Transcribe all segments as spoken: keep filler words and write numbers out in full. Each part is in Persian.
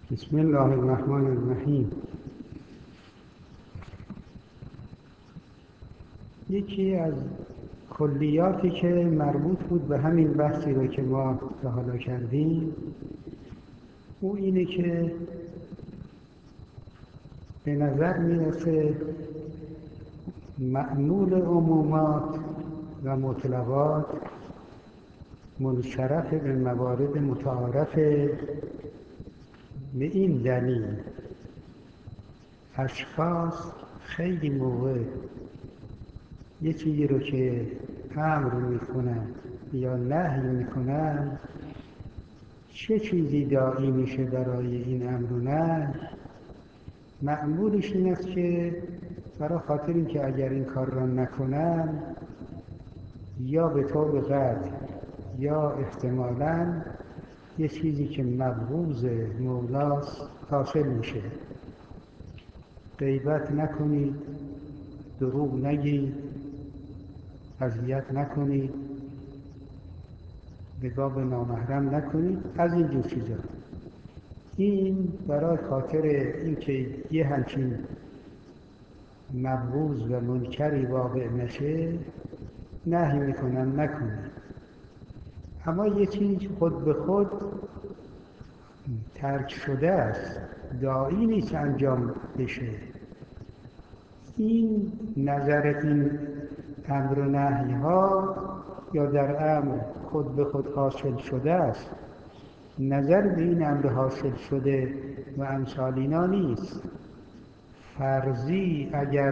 بسم الله الرحمن الرحیم. یکی از کلیاتی که مربوط بود به همین بحثی رو که ما تا حالا کردیم، او اینه که به نظر میرسه مأمول عمومات و مطلقات منصرف به موارد متعارف. به این دلیل اشخاص خیلی موقع یه چیزی رو که امر میکنن یا نهی میکنن، چه چیزی داعی میشه برای این امر و نهی؟ معمولش این است که برای خاطر اینکه اگر این کار را نکنن یا به طور قطع یا احتمالاً یه چیزی که مبغوض مولاست حاصل میشه. غیبت نکنید، دروغ نگید، اذیت نکنید، نگاه به نامحرم نکنید، از این جور چیزا. این برای خاطر اینکه یه همچین مبغوض و منکری واقع نشه نهی میکنن نکنید. اما یه چیز خود به خود ترک شده است، داعی نیست انجام بشه، این نظر این امر و نهی ها یا در امر خود به خود حاصل شده است، نظر به این امر حاصل شده و امثال اینا نیست. فرضی اگر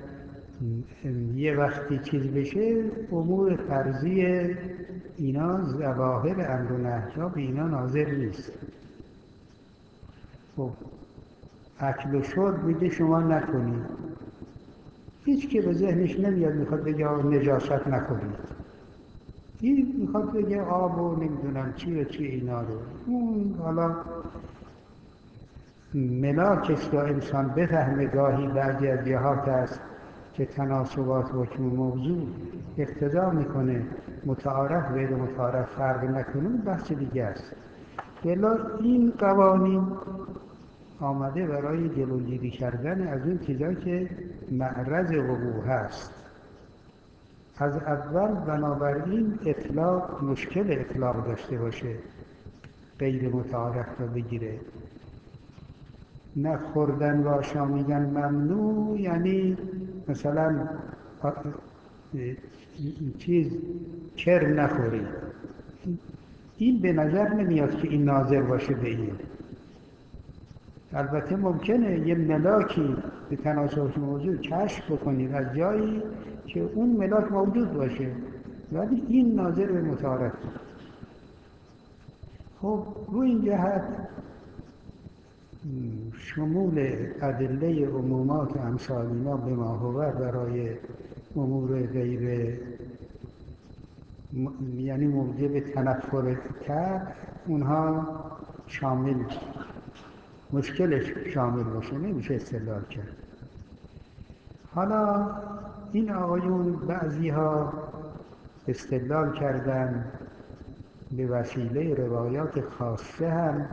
یه وقتی چیز بشه، امور فرضی اینا ظواهر امر و نهی ها به اینا ناظر نیست. خب اکل و شرب میگه شما نکنید، هیچ که به ذهنش نمیاد میخواد بگه نجاست نکنید، این میخواد بگه آب و نمیدونم چی و چی اینا رو. اون حالا ملاکش را انسان بفهمه گاهی بعضی از جهات است که تناسبات حکم موضوع اقتضا میکنه متعارف غیر متعارف فرق نکنه، بحث دیگه است. بلا این قوانین آمده برای جلوگیری کردن از اون چیزا که معرض وقوع هست. از اول بنابراین اطلاق مشکل اطلاق داشته باشه، غیر متعارف رو بگیره. نه خوردن و آشامیدن ممنوع یعنی مثلا چیز کر نخوری، این به نظر نمیاد که این ناظر باشه به این. البته ممکنه یه ملاکی به تناسب موضوع کشف بکنید از جایی که اون ملاک موجود باشه، ولی این ناظر به متعارف. خب رو این جهت شمول ادله عمومات و امثال اینا به ما هو برای امور غیر م... یعنی موجب تنفر کرد، اونها شامل مشکلش شامل باشه، نمیشه استدلال کرد. حالا این آقایون بعضی ها استدلال کردن به وسیله روایات خاصه هم.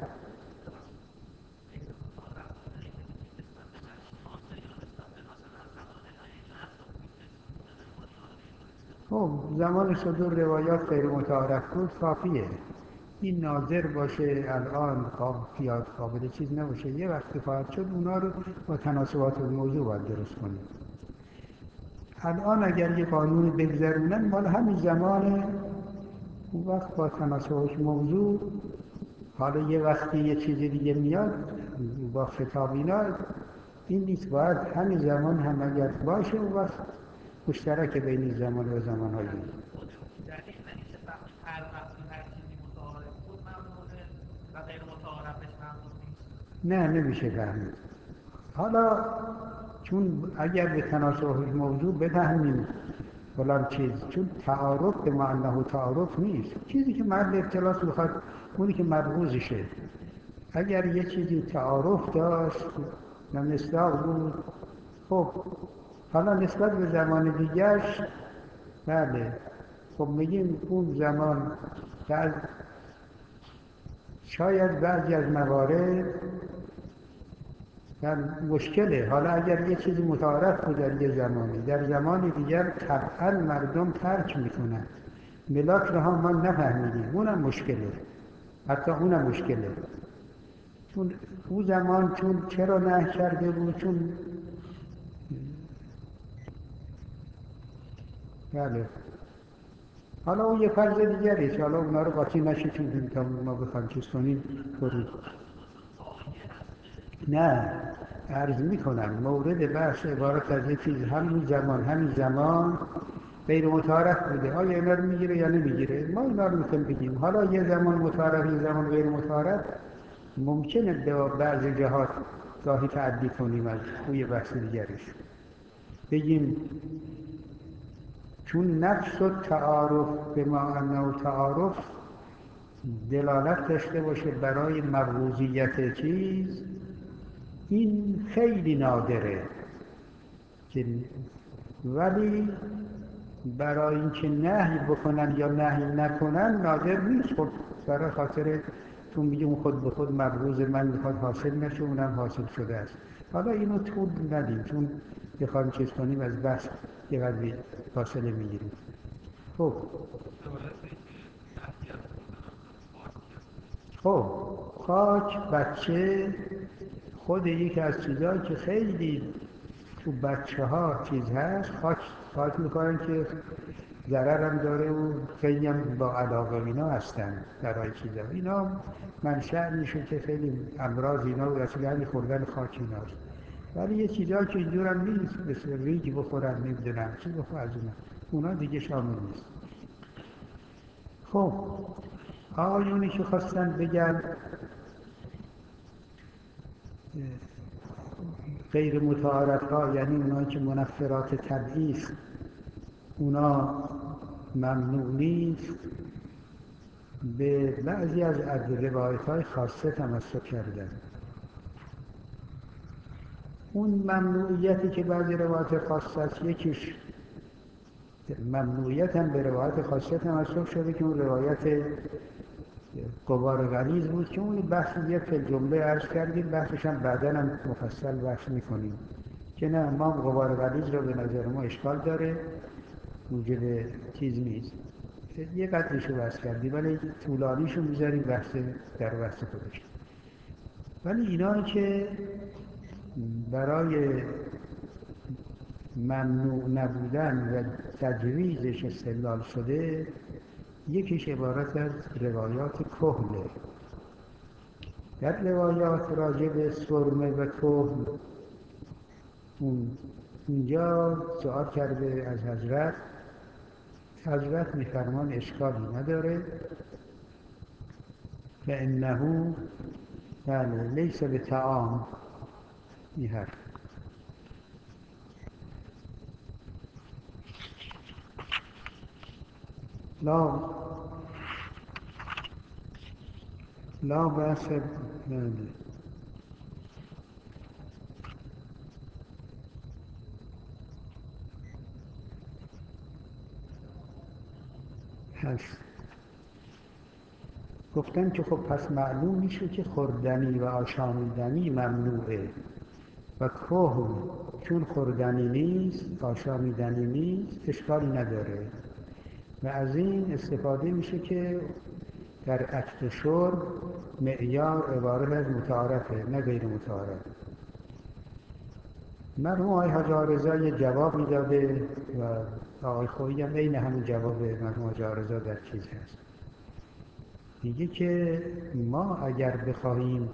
خب زمان صدور روایات غیر متعارف بود کافیه، این ناظر باشه الان قابل قابل چیز نباشه، یه وقتی خواهد شد اونا رو با تناسبات الموضوع باید درست کنیم. الان اگر یه قانون بگذرونن مال همین زمانه، اون وقت با تناسبات موضوع. حالا یه وقتی یه چیز دیگه میاد با خطاب اینا، این نیست، باید همین زمان هم اگر باشه اون وقت مشترک بین زمان و زمان‌های دیگه. و غیر متعارفش ممنوع نیست. نه نمیشه فهمید. حالا چون اگر به تناسب موضوع بفهمیم فلان چیز، چون تعارف به معنی تعارف نیست، چیزی که محل اختلاس بخواد اونی که مبغوضشه. اگر یه چیزی تعارف داشت و مصداق بود، خب حالا نسبت به زمان دیگرش بله، خب میگیم اون زمان بعد شاید بعضی از موارد در مشکله. حالا اگر یه چیزی متعارف بود در یه زمانی، در زمان دیگر طبعا مردم ترک میکنن. ملاک رو هم ما نفهمیدیم، اونم مشکله، حتی اونم مشکله. چون اون زمان چون چرا نه کرده بود؟ چون بله. حالا اون یه فرض دیگریه، حالا اونا رو قاطی نشید تا ما بخوایم چیز کنیم طوری. نه، عرض میکنم مورد بحث عبارت از یه چیز همین زمان همین زمان غیر متعارف بوده، آیا اینا رو میگیره یا نمیگیره؟ ما اینا رو میتونیم بگیم. حالا یه زمان متعارف یه زمان غیر متعارف، ممکنه به بعض جهات گاهی تعدی کنیم از توی بحث دیگریش. بگیم چون نفس و تعارف به معنی و تعارف دلالت داشته باشه برای مقبوضیت چیز، این خیلی نادره. ولی برای اینکه نهی بکنن یا نهی نکنن نادر نیست. خب برای خاطر چون میگه اون خود به خود مبروز من میخواد حاصل نشه، اونم حاصل شده است. حالا اینو طول ندیم چون بخوایم چیز کنیم از بحث یه قضیه فاصله میگیریم. خب خب خاک بچه خود یکی از چیزهایی که خیلی تو بچه ها چیز هست، خاک خاک میکنن که ضرر هم داره و خیلی هم با علاقه اینا هستن برای چیزا. اینا منشأ میشه که خیلی امراض اینا و رسول همین خوردن خاک ایناست. ولی یه چیزهایی که اینجور هم نیست، مثل ریگی بخورن نمیدونم چی بخور از اونا، اونا دیگه شامل نیست. خب آیونی که خواستن بگن غیر متعارف ها، یعنی اونایی که منفرات طبعی است، اونا ممنوع نیست، به بعضی از روایت های خاصه تمسک کردن. اون ممنوعیتی که بعضی روایت خاصه است، یکیش ممنوعیت هم به روایت خاصه تمسک شده که اون روایت غبار غلیظ بود که اون بحث یک جمله عرض کردیم، بحثش هم بعدا هم مفصل بحث میکنیم که نه، ما غبار غلیظ رو به نظر ما اشکال داره، موجب چیز نیست. یه قدرشو بحث کردیم ولی طولانیشو میذاریم بحث در بحث خودش. ولی اینا که برای ممنوع نبودن و تجویزش استدلال شده، یکیش عبارت از روایات کهنه. در روایات راجع به سرمه و کهن اون اینجا سوال کرده از حضرت، حضرت میفرمان اشکالی نداره و انه بله لیس به طعام. این حرف لا لا بأس هست. گفتن که خب پس معلوم میشه که خوردنی و آشامیدنی ممنوعه و کهن چون خوردنی نیست آشامیدنی نیست اشکالی نداره و از این استفاده میشه که در اکل شرب معیار عبارت از متعارفه نه غیر متعارف. مرحوم آقای حاج آقارضا یه جواب میداده و آقای خویی هم عین همین جواب مرحوم حاج آقارضا در چیز هست. میگه که ما اگر بخواهیم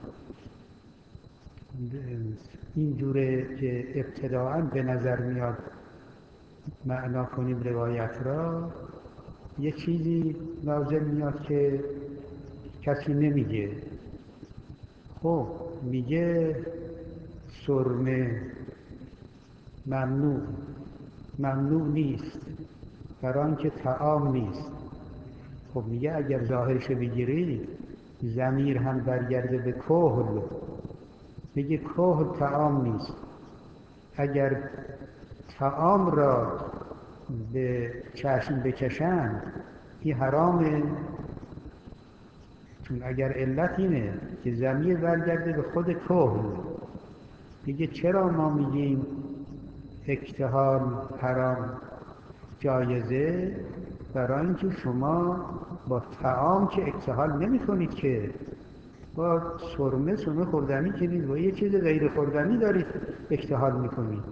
این جوره که ابتداعاً به نظر میاد معنا کنیم روایت را، یه چیزی لازم میاد که کسی نمیگه. خب میگه سرمه ممنوع ممنوع نیست برای آنکه طعام نیست. خب میگه اگر ظاهرش بگیری ضمیر هم برگرده به کهل، میگه کهل طعام نیست. اگر طعام را به چشم بکشن این حرامه، چون اگر علت اینه که ضمیر برگرده به خود کهل، دیگه چرا ما میگیم اکتحال حرام جایزه؟ برای اینکه شما با طعام که اکتحال نمی کنید، که با سرمه سرمه خوردنی که نیست، با یه چیز غیر خوردنی دارید اکتحال میکنید.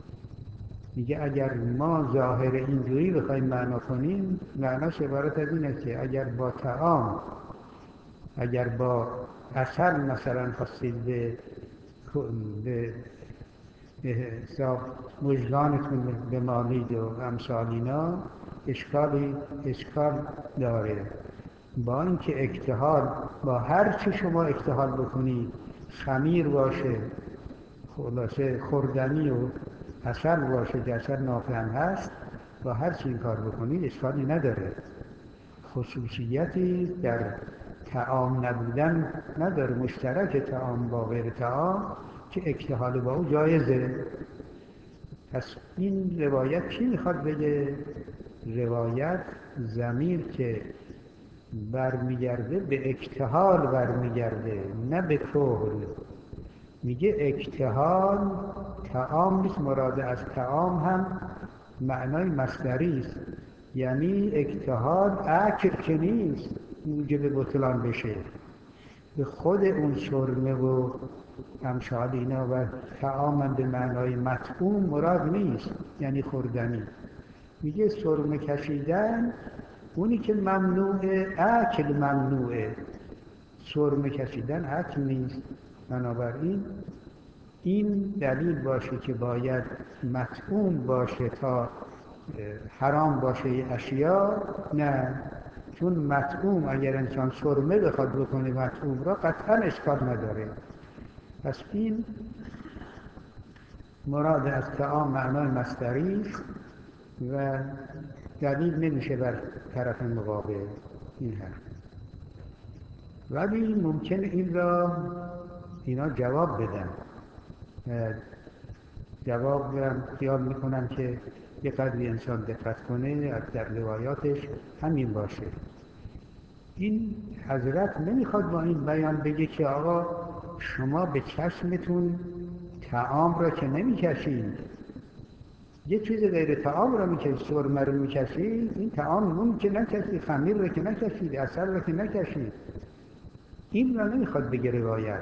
میگه اگر ما ظاهر اینجوری بخوایم معنا کنیم، معناش عبارت از این است که اگر با طعام، اگر با عسل مثلا خواستید به به به حساب مژگانتون بمالید و امثال اینا، اشکالی اشکال داره. با اینکه اکتحال با هر چی شما اکتحال بکنید، خمیر باشه، خلاصه خوردنی و عسل باشه که عسل نافع هم هست، با هر چی این کار بکنید اشکالی نداره. خصوصیتی در طعام نبودن نداره، مشترک طعام با غیر طعام، که اکتحال با او جایزه. پس این روایت چی میخواد بگه؟ روایت ضمیر که برمیگرده به اکتحال برمیگرده، نه به کهل. میگه اکتحال طعام نیست، مراد از طعام هم معنای مصدری است، یعنی اکتحال اکل که نیست موجب بطلان بشه. به خود اون سرمه و امثال اینا و طعام هم به معنای مطعوم مراد نیست، یعنی خوردنی. میگه سرمه کشیدن اونی که ممنوعه، اکل ممنوعه، سرمه کشیدن اکل نیست. بنابراین این دلیل باشه که باید مطعوم باشه تا حرام باشه اشیا؟ نه، چون مطعوم اگر انسان سرمه بخواد بکنه مطعوم را قطعا اشکال نداره. پس این مراد از طعام معنای مصدری است و دلیل نمیشه بر طرف مقابل این حرف. ولی ممکنه این را اینا جواب بدن، جواب هم خیال میکنم که یه قدری انسان دقت کنه در روایاتش همین باشه. این حضرت نمیخواد با این بیان بگه که آقا شما به چشمتون طعام را که نمیکشید، یه چیز غیر طعام را میکشید، سرمه را میکشید، این طعام نون که نکشید، خمیر را که نکشید، عسل را که نکشید. این را نمیخواد بگه روایت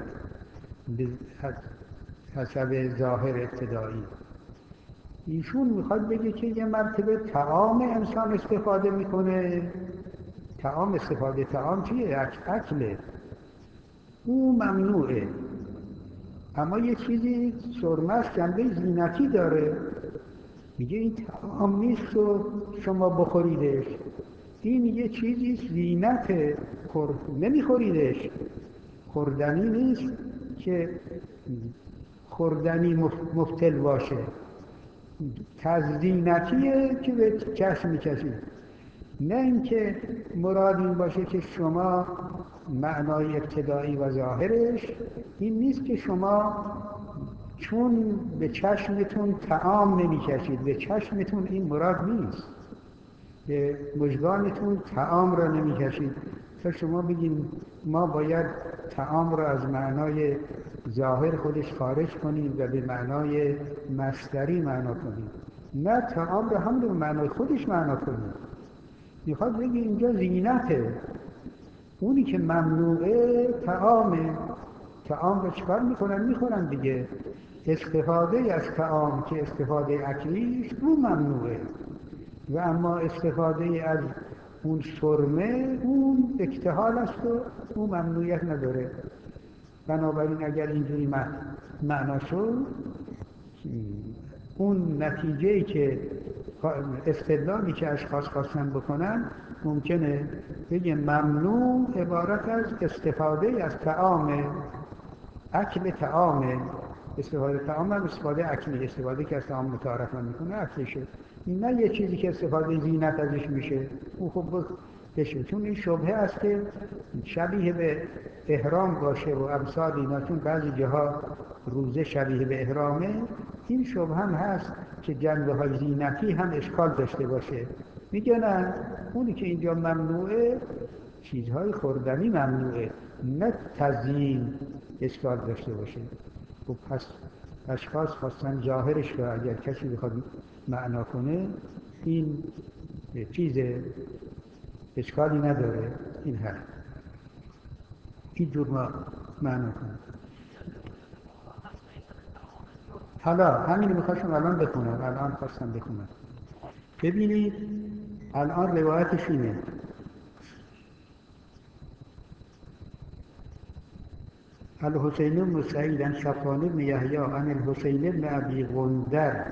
حسب ظاهر ابتدایی. ایشون میخواد بگه که یه مرتبه طعام انسان استفاده میکنه، طعام استفاده طعام چیه؟ اکله، او ممنوعه. اما یه چیزی سرمش جنبه زینتی داره، میگه این طعام نیست و شما بخوریدش، این یه چیزی زینته، نمیخوریدش، خوردنی نیست که خوردنی مفتل باشه، تزیینتیه که به چشم میکشید. نه اینکه مراد این باشه که شما معنای ابتدایی و ظاهرش این نیست که شما چون به چشمتون طعام نمیکشید، به چشمتون این مراد نیست، به مژگانتون طعام را نمیکشید تا شما بگید ما باید طعام را از معنای ظاهر خودش خارج کنیم و به معنای مصدری معنا کنیم. نه، طعام را هم به معنای خودش معنا کنیم. میخواد بگه اینجا زینته، اونی که ممنوعه طعامه. طعام را چکار میکنن؟ میخورن دیگه. استفاده از طعام که استفاده اکلیش اون ممنوعه، و اما استفاده از اون سرمه اون اکتحال است و اون ممنوعیت نداره. بنابراین اگر اینجوری معنا شد، اون نتیجه‌ای که استدلالی که اشخاص خواستن بکنن ممکنه بگه ممنوع عبارت از استفاده از طعام، اکل طعام. استفاده طعام هم استفاده اکلی، استفاده که از طعام متعارف میکنه اکلشه، نه یه چیزی که استفاده زینت ازش میشه او خوب بشه. چون این شبهه است که شبیه به احرام باشه و امثال اینا، چون بعضی جاها روزه شبیه به احرامه، این شبهه هم هست که جنبه های زینتی هم اشکال داشته باشه. میگه نه، اونی که اینجا ممنوعه چیزهای خوردنی ممنوعه، نه تزیین اشکال داشته باشه. خب پس اشخاص خواستن ظاهرش رو اگر کسی بخواد معنا کنه این چیز اشکالی نداره، این هست این جور ما معنا کنه. حالا همین میخواستم الان بخونم، الان خواستم بخونم. ببینید الان روایتش اینه: الحسین بن سعید عن صفوان بن یحیی عن الحسین بن ابی غندر.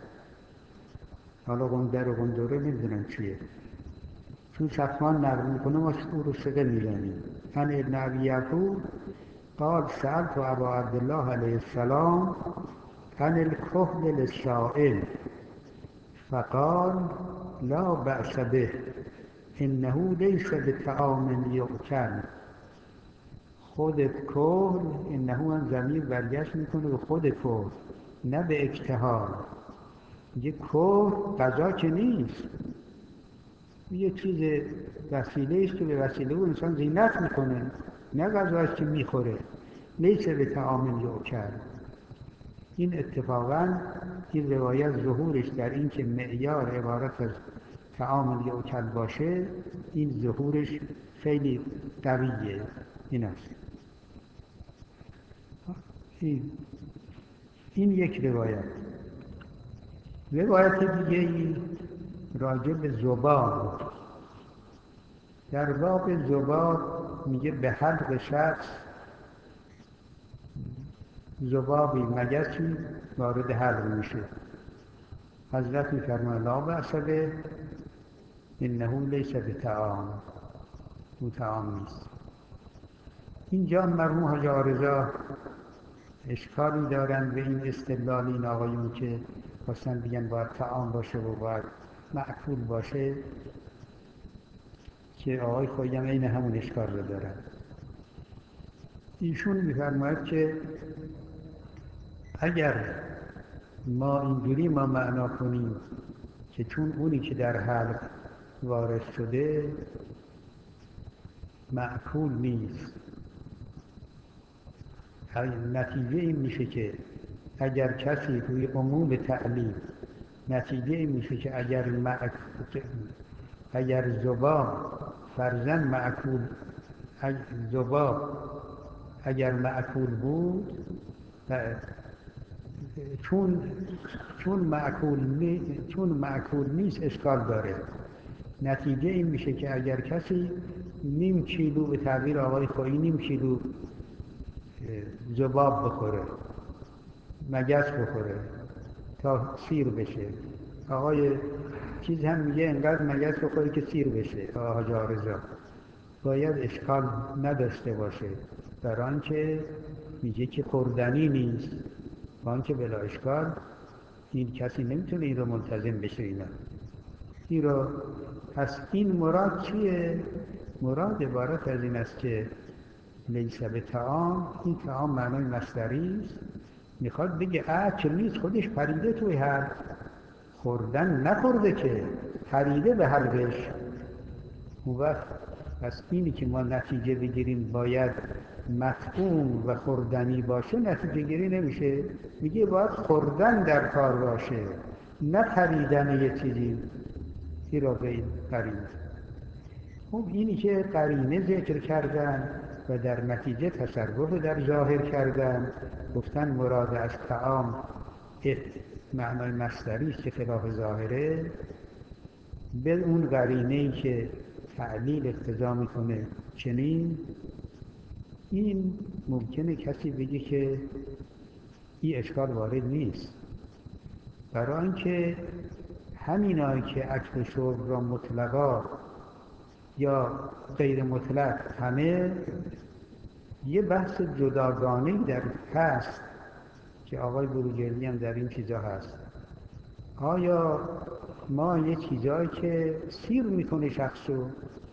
حالا غندر و غندره نمیدونم چیه، چون صفوان نقل میکنه ما او رو ثقه میزنیم. عن ابن ابی یعقوب قال سألت ابا عبدالله علیه السلام عن الكحل للسائل فقال لا بأس به انه لیس بطعام یؤکل. خود کحل، انه هم ضمیر برگشت میکنه به خود کحل نه به اکتحال. یه کحل غذا که نیست، یه چیز وسیله است که به وسیله اون انسان زینت میکنه، نه غذاست که میخوره. لیس بطعام یؤکل. این اتفاقاً این روایت ظهورش در این که معیار عبارت از طعام یؤکل باشه، این ظهورش خیلی قویه. این است این, این یک روایت. روایت دیگه ای راجع به ذباب. در باب ذباب میگه به حلق شخص ذبابی مگسی وارد حلق میشه. حضرت میفرماید لا بأس به انه لیس بطعام، اون طعام نیست. اینجا مرحوم حاج آرزا اشکالی دارن به این استدلال این آقایون که خواستن بگن باید طعام باشه و باید مأکول باشه، که آقای خواهی هم این همون اشکال رو دارن. ایشون میفرماید که اگر ما اینجوری ما معنا کنیم که چون اونی که در حلق وارد شده مأکول نیست، نتیجه این میشه که اگر کسی روی عموم تعلیم، نتیجه این میشه که اگر مأکول، اگر ذباب فرضاً مأکول، ذباب اگر مأکول بود چون چون مأکول نی... چون مأکول نیست اشکال داره. نتیجه این میشه که اگر کسی نیم کیلو، به تعبیر آقای خویی نیم کیلو ذباب بخوره، مگس بخوره تا سیر بشه، آقای چیز هم میگه انقدر مگس بخوره که سیر بشه، آقای حاج آرزا باید اشکال نداشته باشه، در آنکه میگه که خوردنی نیست، با آنکه بلا اشکال این کسی نمیتونه این رو ملتزم بشه. اینا این رو پس این مراد چیه؟ مراد عبارت از این است که لیس بطعام، این طعام معنای مصدری است، میخواد بگه اکل نیست، خودش پریده توی حلق، خوردن نخورده که پریده به حلقش. اون وقت پس اینی که ما نتیجه بگیریم باید مطعوم و خوردنی باشه، نتیجه گیری نمیشه. میگه باید خوردن در کار باشه، نه پریدن یه چیزی ای را به این قرینه. خب اینی که قرینه ذکر کردن و در نتیجه تصرف در ظاهر کردن، گفتن مراد از طعام معنای مصدری است که خلاف ظاهره، به اون قرینه‌ای که تعلیل اقتضا میکنه چنین، این ممکنه کسی بگه که این اشکال وارد نیست، برای اینکه همینایی که اکل و شرب را مطلقا یا غیر مطلق همه یه بحث جداگانه‌ای در هست که آقای بروجردی هم در این چیزا هست. آیا ما یه چیزایی که سیر میکنه شخصو،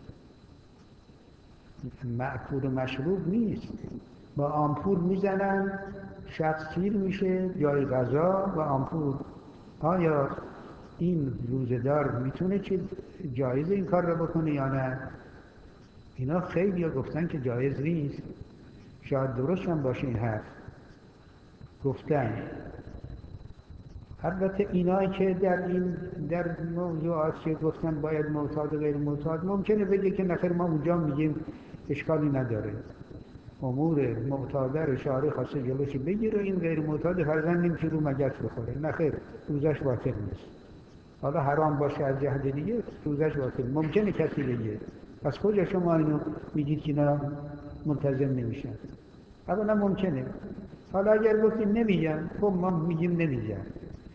مأکول و مشروب نیست، با آمپول میزنن شخص سیر میشه جای غذا و آمپول، آیا این روزه‌دار میتونه چه جایز این کار رو بکنه یا نه؟ اینا خیلی گفتن که جایز نیست، شاید درست هم باشه این حرف گفتن. البته اینایی که در این در موضوعات که گفتن باید معتاد و غیر معتاد، ممکنه بگه که نخیر ما اونجا میگیم اشکالی نداره، امور معتاده رو شارع خواسته جلوش بگیره، این غیر معتاد فرضاً نمیشه رو مگس بخوره، نخیر روزش باطل نیست. حالا حرام باشه از جهت دیگه روزش باطل. ممکنه کسی بگه پس کجا شما اینو میگید که اینا منتظم نمیشن؟ اولا ممکنه. حالا اگر گفتیم نمیگن، خب ما میگیم نمیگن.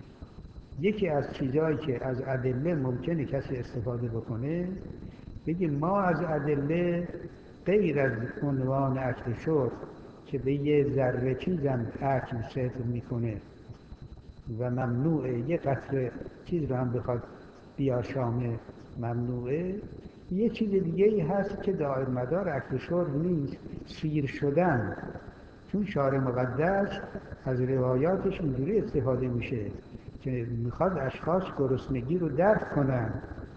یکی از چیزایی که از ادله ممکنه کسی استفاده بکنه، بگیم ما از ادله غیر از عنوان اکل شرب که به یه ذره چیزم اکل صدر میکنه و ممنوعه، یه قطره چیز رو هم بخواد بیاشامه ممنوعه، یه چیز دیگه ای هست که دائر مدار اکل شرب نیست، سیر شدن. چون شارع مقدس از روایاتش اینجوری استفاده میشه که میخواد اشخاص گرسنگی رو درک کنن،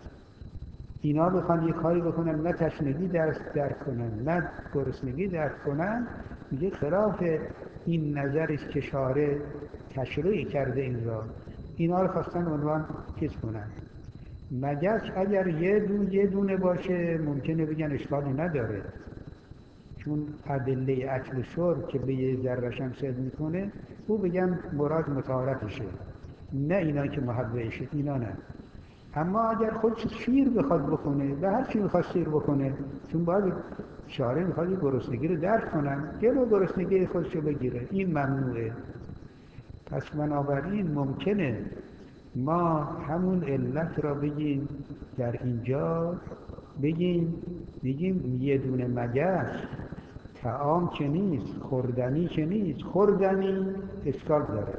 اینا بخوان یه کاری بکنن نه تشنگی درک درک کنن نه گرسنگی درک کنن، میگه خلاف این نظرش که شارع تشریع کرده این را، اینا رو خواستن عنوان چیز کنن. مگس اگر یه دونه یه دونه باشه ممکنه بگن اشکالی نداره، چون ادله اکل شرب که به یه ذره‌ش هم صدر میکنه، او بگن مراد مطهرتشه، نه اینا که محبهشه، اینا نه. اما اگر خودش سیر بخواد بکنه، به هر چی میخواد سیر بکنه، چون باید شارع میخواد گرسنگی رو درک کنن، جلو گرسنگی خودش رو بگیره، این ممنوعه. پس بنابراین ممکنه ما همون علت را بگیم در اینجا، بگیم بگیم یه دونه مگس طعام که نیست، خوردنی که نیست. خوردنی اشکال داره،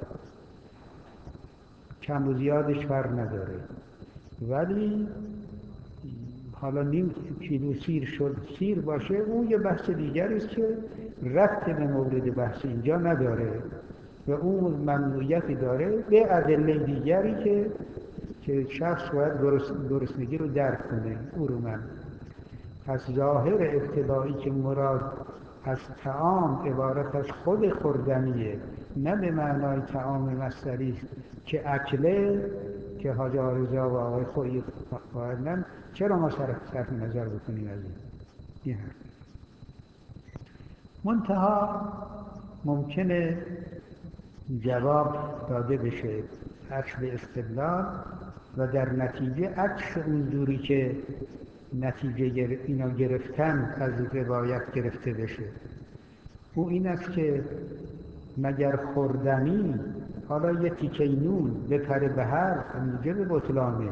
کم و زیادش فرق نداره، ولی حالا نیم کیلو سیر شد سیر باشه، اون یه بحث دیگری است که ربط به مورد بحث اینجا نداره و اون ممنوعیتی داره به ادله دیگری که که شخص باید گرسنگی رو درک کنه. او رو من پس ظاهر ابتدایی که مراد از طعام عبارت از خود خوردنیه، نه به معنای طعام مصدری که اکله که حاج آرزا و آقای خویی قائلن. چرا ما صرف نظر بکنیم از این؟ منتها ممکنه جواب داده بشه عکس به استدلال و در نتیجه عکس اونجوری که نتیجه اینا گرفتن از روایت گرفته بشه. او این است که مگر خوردنی حالا یه تیکه نون بپره به حلق موجب بطلانه؟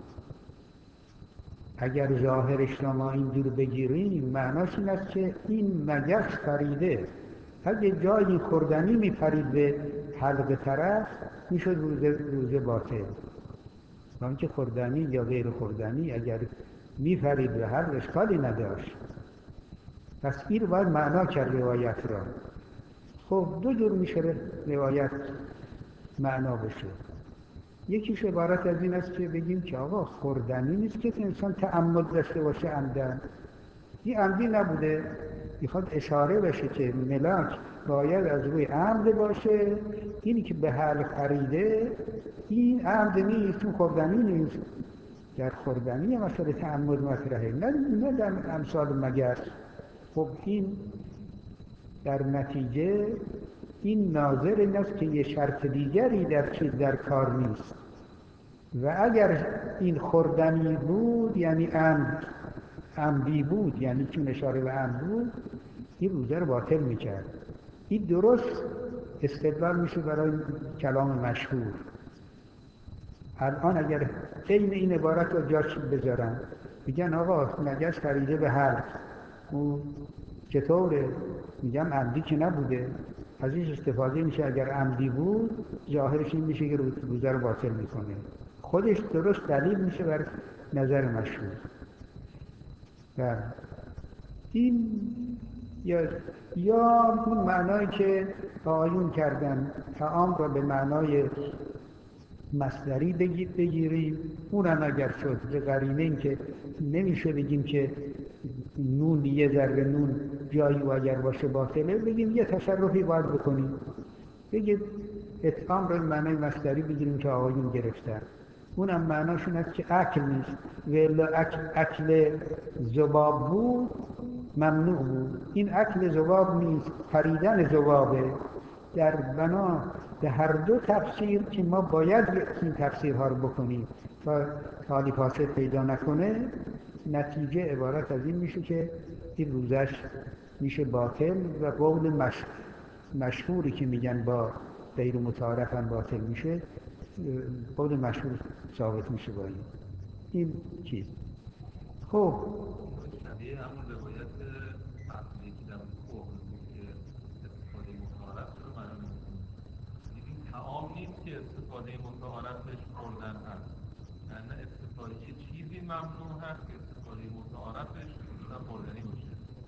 اگر ظاهرش را ما اینجور بگیریم معناش این است که این مگس پریده، اگه جایی خوردنی میپرید به حلق طرف میشد روزه, روزه باطل. آنکه خوردنی یا غیر خوردنی اگر میپرید به حلق اشکالی نداشت. پس این باید معنا کرد روایت را. خب دو جور میشه روایت معنا بشه. یکیش عبارت از این است که بگیم که آقا خوردنی نیست که انسان تعمد داشته باشه عمدن، این عمدی نبوده، میخواد اشاره بشه که ملاک باید از روی عمد باشه، اینی که به حلق پریده این عمد نیست، چون خوردنی نیست. در خوردنی مثلا تعمد مطرحه، نه نه در امثال مگس. خب این در نتیجه این ناظر این است که یه شرط دیگری در چیز در کار نیست و اگر این خوردنی بود یعنی عمد عمدی بود، یعنی چون اشاره به عمد بود، این روزه رو باطل میکرد. این درست استدلال میشه برای کلام مشهور. الان اگر عین این عبارت رو جاش بذارن میگن آقا مگس پریده به حلق، او چطوره؟ میگم عمدی که نبوده، ازش استفاده میشه. اگر عمدی بود ظاهرش این میشه که روزه رو باطل میکنه. خودش درست دلیل میشه بر نظر مشهور. و این یا یا اون معنایی که آیون کردن طعام را به معنای مصدری بگیریم، اونم اگر شد به قرینه این که نمیشه بگیم که نون یه ذره نون جایی و اگر باشه باطله، بگیم یه تصرفی باید بکنیم. بگید اطعام رو معنای مصدری بگیریم که آقایون گرفتن، اونم معناش این است که اکل نیست. ولی اکل, اکل ذباب بود ممنوع بود. این اکل ذباب نیست، پریدن ذبابه. در بنا به هر دو تفسیر که ما باید این تفسیرها رو بکنیم تا حالی فاسد پیدا نکنه، نتیجه عبارت از این میشه که این روزش میشه باطل و قول مش... مشهوری که میگن با غیر متعارف هم باطل میشه، قول مشهور ثابت میشه با این این چیز. خب شبیه همون روایت اصلی که در کوه که استفاده متعارف رو معنا نمی‌کنه. این تعام نیست که استفاده متعارفش خوردن هست، یعنی استفاده یه چیزی ممنوع هست که استفاده متعارفش مثلا خوردنی باشه.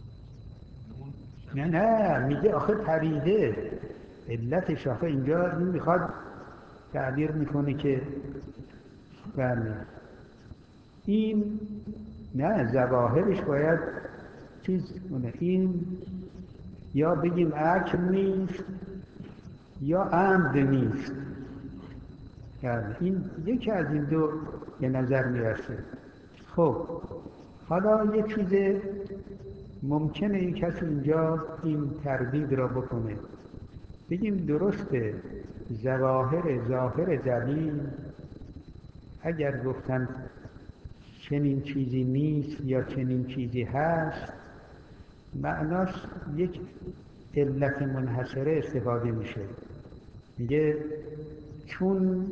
نه نه میگه آخه پریده، علتش آخه اینجا این میخواد تعبیر میکنه که بله این نه ظواهرش باید چیز کنه، این یا بگیم اکل نیست یا عمد نیست. یعنی این یکی از این دو به نظر میرسه. خب حالا یه چیز ممکنه یک کسی اینجا این تردید را بکنه، بگیم درسته ظواهر ظاهر دلیل اگر گفتن چنین چیزی نیست یا چنین چیزی هست، معناش یک علت منحصره استفاده میشه. میگه چون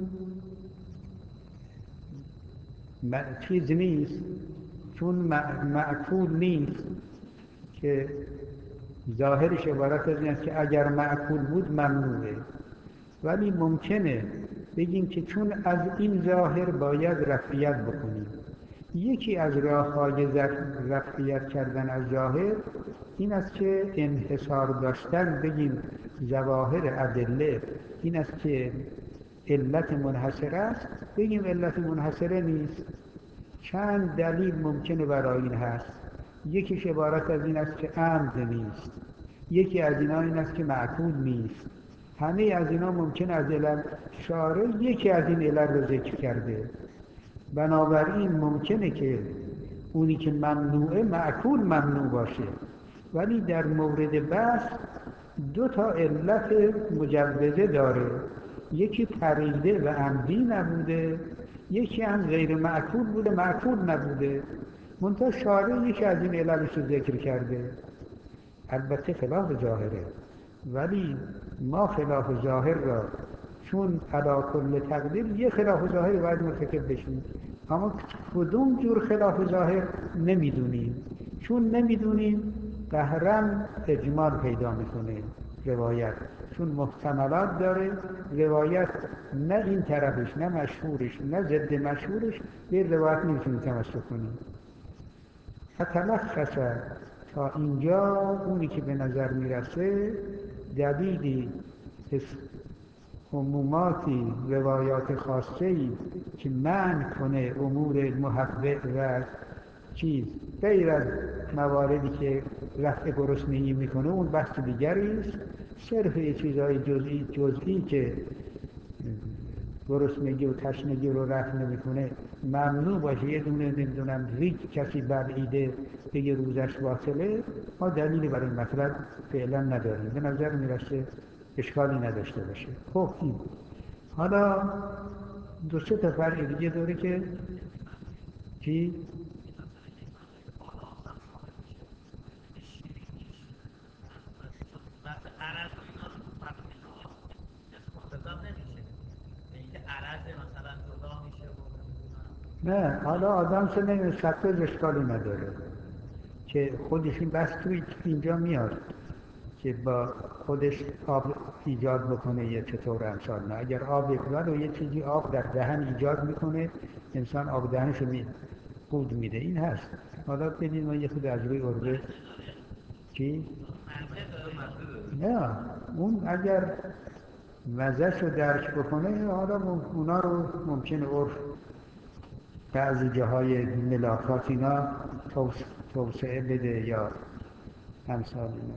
چیز نیست، چون معقول نیست، که ظاهرش عبارت از این است که اگر معقول بود ممنوعه، ولی ممکنه بگیم که چون از این ظاهر باید رفعیت بکنیم. یکی از راه‌های رفعیت کردن از ظاهر این است که انحصار داشتن، بگیم ظواهر ادله این است که علت منحصره است، بگیم علت منحصره نیست. چند دلیل ممکنه برای این هست، یکیش عبارت از این است که عمد نیست، یکی از اینا این است که معقول نیست. همه از اینا ممکن از علل شارع یکی از این علل رو ذکر کرده، بنابراین ممکنه که اونی که ممنوعه معقول ممنوع باشه، ولی در مورد بحث دو تا علت مجوزه داره، یکی پریده و عمدی نبوده، یکی هم غیر معقول بوده معقول نبوده. منتها شارع یکی از این عللش رو ذکر کرده، البته خلاف ظاهره، ولی ما خلاف ظاهر را چون علی کل تقدیر یه خلاف ظاهر باید مرتکب بشیم، اما کدوم جور خلاف ظاهر نمیدونیم. چون نمیدونیم قهرن اجمال پیدا میکنه روایت، چون محتملات داره روایت، نه این طرفش نه مشهورش نه ضد مشهورش به روایت نمیتونیم تمسک کنیم. فتلخص تا اینجا اونی که به نظر میرسه دلیلی عموماتی روایات خاصه‌ای که منع کنه امور محقق و چیز غیر از مواردی که رفع گرسنگی میکنه اون بحث دیگری است. صرف یه چیزهای جزئی جزئی که گرسنگی و تشنگی رو رفع نمیکنه ممنوع باشه، یه دونه نمیدونم ریگ کسی بلعیده بگه روزش باطله، ما دلیلی برای این مطلب فعلا نداریم، به نظر میرسه اشکالی نداشته باشه. خب این حالا دو سه تا فرق دیگه داره که چی؟ نه حالا آدم سه نمیشه شطرز اشکالی نداره که خودش این بس توی اینجا میاد که با خودش آب ایجاد بکنه یا چطور امثال. نه اگر آب بکنه و یه چیزی آب در دهن ایجاد میکنه انسان آب دهنش رو می خود میده، این هست. حالا ببینید ما یه خود از روی اربه چی؟ نه اون اگر مزهش رو درک بکنه، حالا اونا رو ممکنه عرف بعضی جاهای ملاکات اینا توسعه بده یا امثال اینا.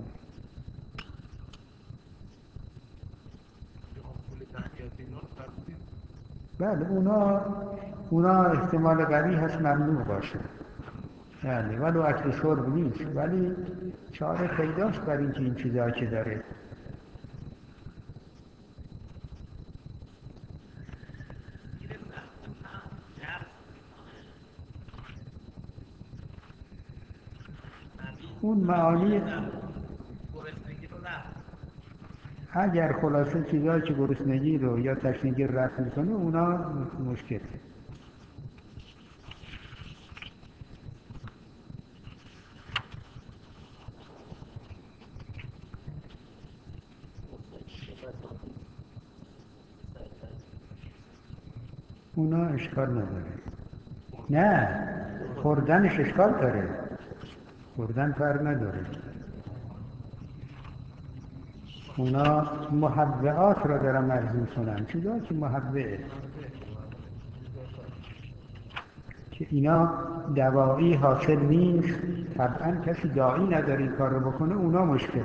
بله اونا اونا احتمال قوی هست ممنوع باشه، بله ولو اکل شرب نیست، ولی چاره پیداست بر اینکه این چیزایی که داره. اون معانی اگر خلاصه چیزایی که گرسنگی رو یا تشنگی رو رفع میکنه اونا مشکل. اونا اشکال نداره. نه خوردنش اشکال داره، خوردن فرق نداره. اونا محوعات را دارم مرزون کنم، چیزایی که محوعه که اینا دوایی حاصل نیست، طبعا کسی داعی نداره این کار رو بکنه، اونا مشکله.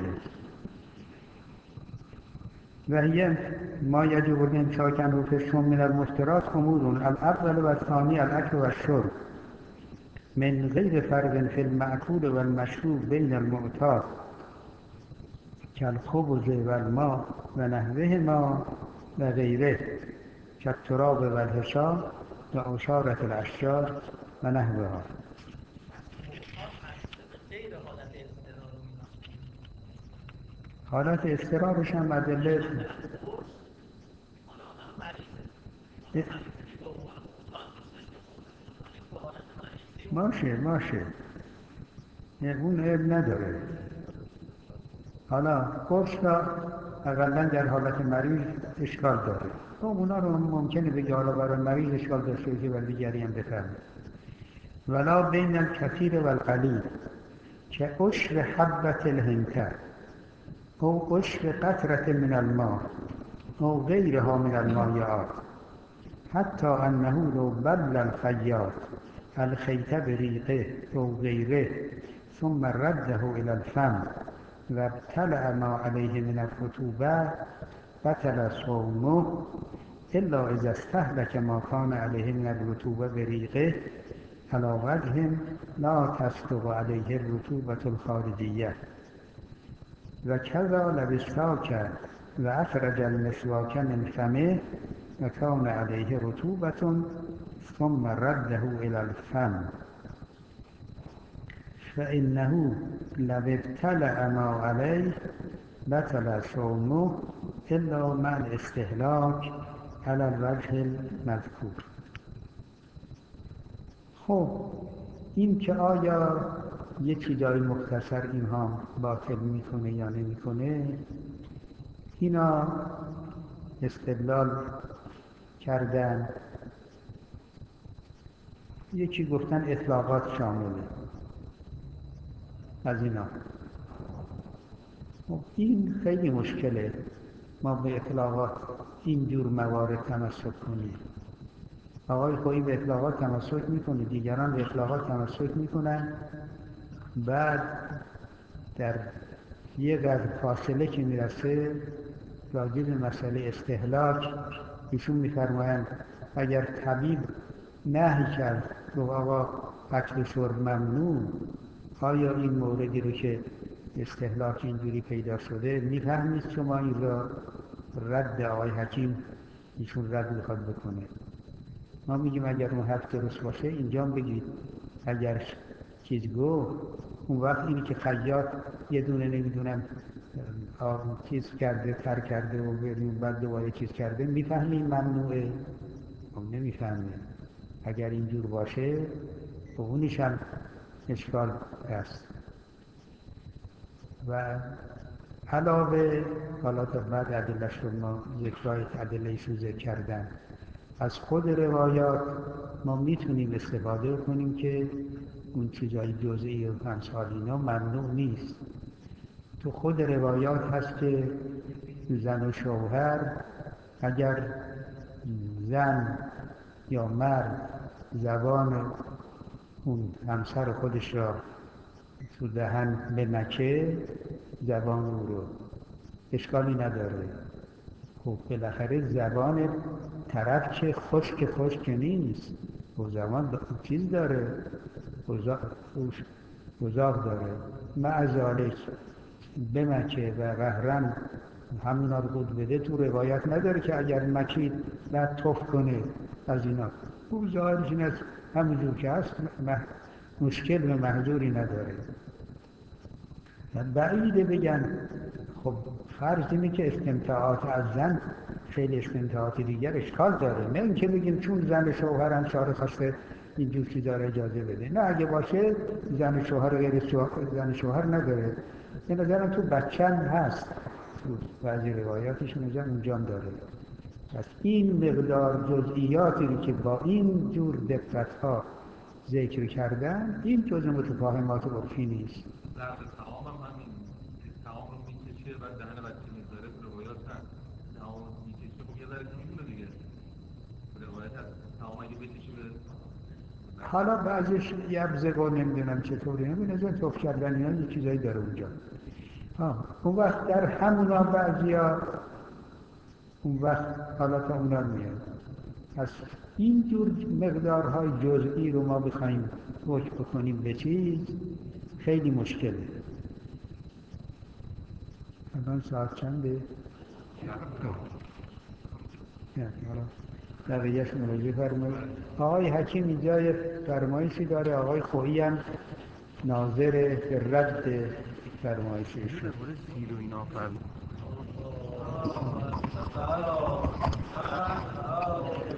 و هی ما یجب الامساک عنه فی الصوم من المفطرات امور الاول و الثانی الاکل و الشرب من غیر فرق فی المأکول و المشروب بین المعتاد کالخبز و الماء و نحوهما و غیره کالتراب و الحصى و عصارة الاشجار و نحوها. حالت اضطرارش هم ادله باشه باشه اون عیب نداره. حالا قرص را اقلا در حالت مریض اشکال داره، خب اونا رو ممکنه بگه حالا برای مریض اشکال داشته باشه ولی دیگری هم بفهمه. ولا بین الکثیر و القلیل که عشر حبة الهنته او عشر قطرة من الماء او غیرها من المایعات حتی انه لو بل الخیاط الخیط بریقه او غیره ثم رده الى الفم و ابتلع ما علیه من الرطوبه بطل صومه الا اذا استهلك ما کان علیه من الرطوبه بریقه على وجه لا تصدق علیه الرطوبة الخارجیه و کذا لو استاک و اخرج المسواک من فمه و کان علیه رطوبة ثم رده الى الفم فإنه لو ابتلع ما عليه بطل صومه الا مع الاستهلاك على الوجه المذکور. خب این که آیا یه چیزای مختصر اینها باطل میکنه یا نمیکنه، اینا استدلال کردن. یکی گفتن اطلاقات شامله از اینا. خب این خیلی مشکله ما به اطلاقات اینجور موارد تمسک کنیم. آقای خویی به اطلاقات تمسک میکنه، دیگران به اطلاقات تمسک میکنن، بعد در یه قدر فاصله که میرسه راجع به مسئله استهلاک ایشون میفرمایند اگر طبیب نهی کرد رو آقا اکل شرب ممنوع، آیا این موردی رو که استهلاک اینجوری پیدا شده میفهمید شما این را رد آقای حکیم ایشون رد میخواد بکنه؟ ما میگیم اگر اون حرف درست باشه اینجا بگید، اگر چیز گفت اون وقت اینی که خیاط یه دونه نمیدونم چیز کرده تر کرده و بعد دوباره چیز کرده میفهمیم ممنوعه؟ خب نمیفهمیم. اگر اینجور باشه خب اونیش هم اشکال هست. و علاوه حالا تا بعد ادله‌اش رو ما ذکرای ادله‌اش رو ذکر کردن، از خود روایات ما میتونیم استفاده کنیم که اون چیزای جزئی و امثال اینا ممنوع نیست. تو خود روایات هست که زن و شوهر اگر زن یا مرد زبان اون همسر خودش را تو دهن به مکه زبان او رو اشکالی نداره. خب بالاخره زبان طرف که خشک خشک نیست، و زبان چیز داره، گذاق داره. معذالک به مکه و قهرن همونا رو بود بده. تو روایت نداره که اگر مکید و توف کنه از اینا، او ظاهرش این است همونجور که هست، مشکل و محضوری نداره. بعیده بگن خب فرض اینه که استمتاعات از زن خیلی استمتاعات دیگر اشکال داره، نه اینکه بگیم چون زن شوهرم شاره خواسته اینجور چیزا داره اجازه بده. نه، اگه باشه زن شوهر غیر شوهر زن شوهر نداره. به نظرم تو بچن هست، تو بعضی روایاتش میگن اونجام داره. پس این مقدار جزئیاتی رو که با این جور دقت‌ها ذکر کردن، این جزء متفاهمات عرفی نیست. در تمام هم همین تمام رو میکشه و دهن بچه میذاره. تو روایات هست تمام میکشه، خب یه ذره میمونه دیگه. روایت هست تمام اگه بکشه به حالا بعضیش یبزگو نمیدونم چطوری، نمیدونم نظر توف کردن اینا یه چیزایی داره اونجا. ها اون وقت در همونا بعضیا اون وقت حالات اونا میاد. پس این جور مقدارهای جزئی رو ما بخوایم حکم بکنیم به چیز خیلی مشکله. الان ساعت چنده؟ نه حالا بقیهش مراجعه فرمایید. آقای حکیم اینجا فرمایشی داره، آقای خویی هم ناظر رد فرمایشش شد. زیر و اینا فرمایید.